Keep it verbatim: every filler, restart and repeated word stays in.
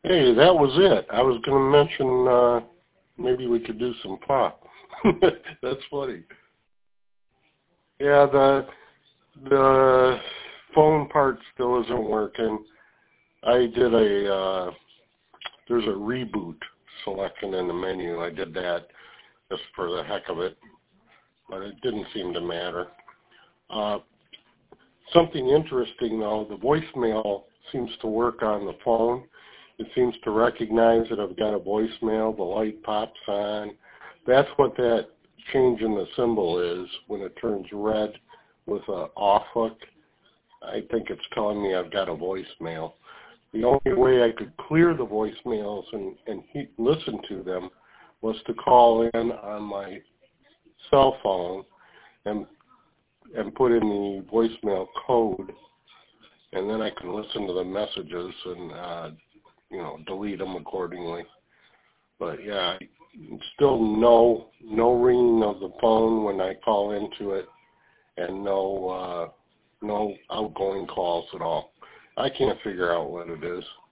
Hey, that was it. I was going to mention uh, maybe we could do some pop. That's funny. Yeah, the the phone part still isn't working. I did a uh, there's a reboot selection in the menu. I did that just for the heck of it, but it didn't seem to matter. Uh, something interesting though, the voicemail seems to work on the phone. It seems to recognize that I've got a voicemail. The light pops on. That's what that change in the symbol is when it turns red with a off hook. I think it's telling me I've got a voicemail. The only way I could clear the voicemails and, and he, listen to them was to call in on my cell phone and and put in the voicemail code, and then I can listen to the messages and uh, you know, delete them accordingly. But yeah, still no no ringing of the phone when I call into it, and no uh, no outgoing calls at all. I can't figure out what it is.